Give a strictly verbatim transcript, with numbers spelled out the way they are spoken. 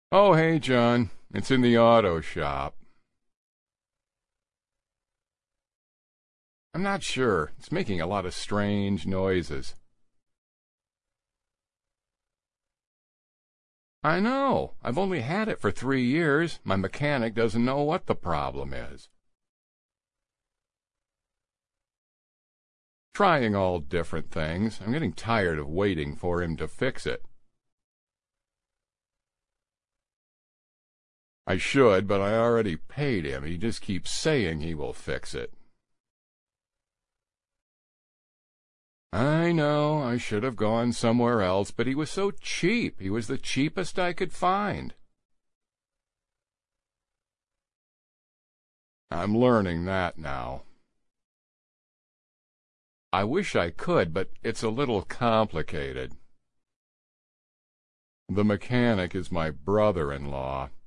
Oh, hey, John. It's in the auto shop. I'm not sure. It's making a lot of strange noises. I know. I've only had it for three years. My mechanic doesn't know what the problem is. Trying all different things. I'm getting tired of waiting for him to fix it. I should, but I already paid him. He just keeps saying he will fix it. I know, I should have gone somewhere else, but he was so cheap. He was the cheapest I could find. I'm learning that now. I wish I could, but it's a little complicated. The mechanic is my brother-in-law.